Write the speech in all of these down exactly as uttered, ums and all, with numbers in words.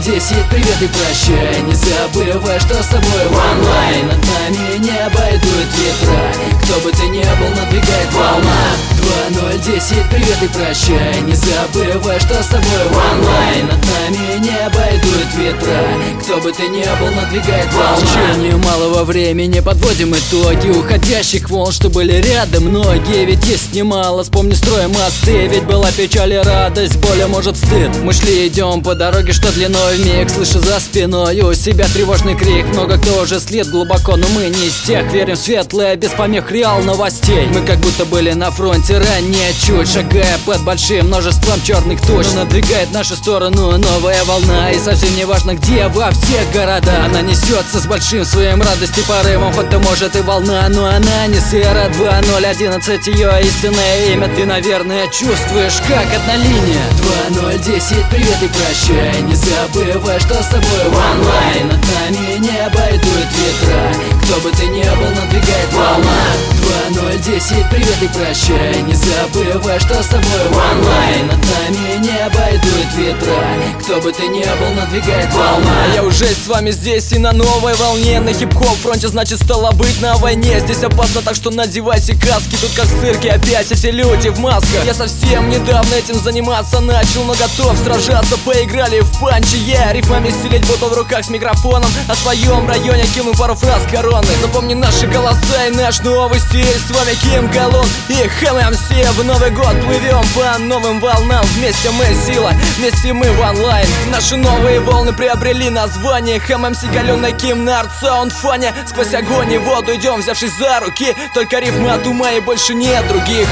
десять, привет и прощай. Не забывай, что с тобой в онлайн. Над нами небо идут ветра. Кто бы ты ни был, надвигает волна. Два ноль десять, привет и прощай. Не забывай, что с тобой в онлайн. Над нами небо идут ветра. Кто бы ты ни был, надвигает волна. В течение малого времени подводим итоги уходящих волн, что были рядом многие. Ведь есть немало, вспомни строим мосты. Ведь была печаль и радость, боль, а может стыд. Мы шли, идем по дороге, что длиной в миг. Слышу за спиной у себя тревожный крик. Много кто уже след глубоко, но мы не из тех. Верим в светлое, без помех реал новостей. Мы как будто были на фронте ранее чуть, шагая под большим множеством черных туч. Но надвигает нашу сторону новая волна. И совсем не важно где, во всех городах. Она несется с большим своим радости порывом. Хоть то может и волна, но она не сыра. Два ноль одиннадцать ее истинное имя. Ты, наверное, чувствуешь, как одна линия. Два ноль десять, привет и прощай. Не забывай, что с тобой в онлайн. Над нами небо идут ветра. Кто бы ты ни был, надвигает волна. Два ноль десять, привет и прощай. Не забывай, что с тобой в онлайн. Над нами небо идут ветра. Кто бы ты ни был, надвигает волна. Я уже с вами здесь и на новой волне. На хип-хоп фронте, значит, стало быть на войне. Здесь опасно, так что надевайте каски. Тут как в цирке опять эти люди в масках. Я совсем недавно этим заниматься начал, но готов сражаться. Поиграли в панчи, я рифмами стелить буду в руках с микрофоном. О своем районе кину пару фраз короны. Запомни наши голоса и наш новый стиль. С вами Ким Галун и Хэм эм си. В Новый год плывем по новым волнам. Вместе мы сила, вместе мы в онлайн. Наши новые волны приобрели название. Хэм эм си, Галун и Ким на арт-саунд-фане. Сквозь огонь и воду идем, взявшись за руки. Только рифмы от ума и больше нет других.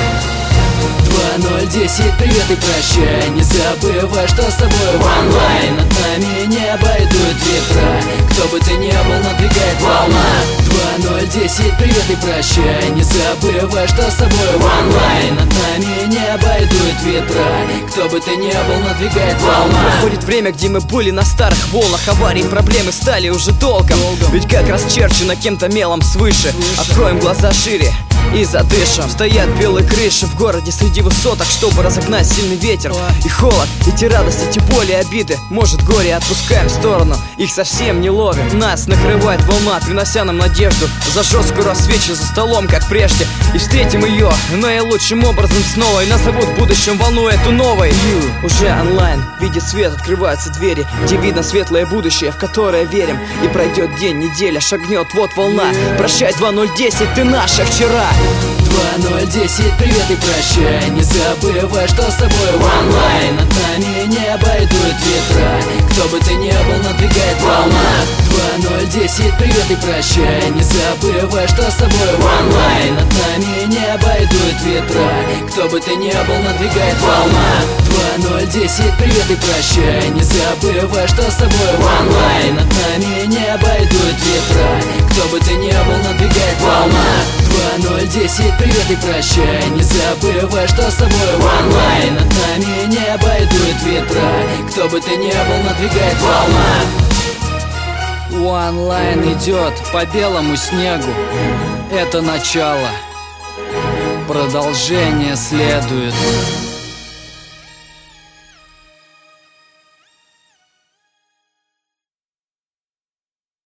Два ноль десять, привет и прощай. Не забывай, что с тобой в онлайн. Над нами небо идут ветра. Кто бы ты ни был, надвигает волна. Два ноль десять, привет и прощай. Не забывай, что с тобой в онлайн. Над нами небо идут ветра. Кто бы ты ни был, надвигает волна. Проходит время, где мы были на старых волнах. Аварии, проблемы стали уже долгом. Ведь как расчерчено кем-то мелом свыше. Откроем глаза шире и задышим. Стоят белые крыши в городе среди высоток, чтобы разогнать сильный ветер и холод. Эти радости, эти боли, обиды, может горе отпускаем в сторону. Их совсем не ловим. Нас накрывает волна, принося нам надежду. Зажжет скоро свечи за столом, как прежде. И встретим ее наилучшим образом снова. И назовут в будущем волну эту новой. You. Уже онлайн, видит свет, открываются двери, где видно светлое будущее, в которое верим. И пройдет день, неделя, шагнет вот волна. Прощай, два ноль десять, ты наша вчера. Два ноль десять, привет и прощай. Не забывай, что с тобой в онлайн. Над нами небо идут ветра. Кто бы ты ни был, надвигает волна. Два ноль десять, привет и прощай. Не забывай, что с тобой в онлайн. Над нами небо идут ветра. Кто бы ты ни был, надвигает волна. Два ноль десять, привет и прощай. Не забывай, что с тобой в онлайн. Над нами небо идут ветра. Кто бы ты ни был, надвигает волна. Два ноль десять, привет и прощай. Не забывай, что с тобой в онлайн. Над нами небо идут ветра. Кто бы ты ни был, надвигает волна. Онлайн идет по белому снегу. Это начало. Продолжение следует.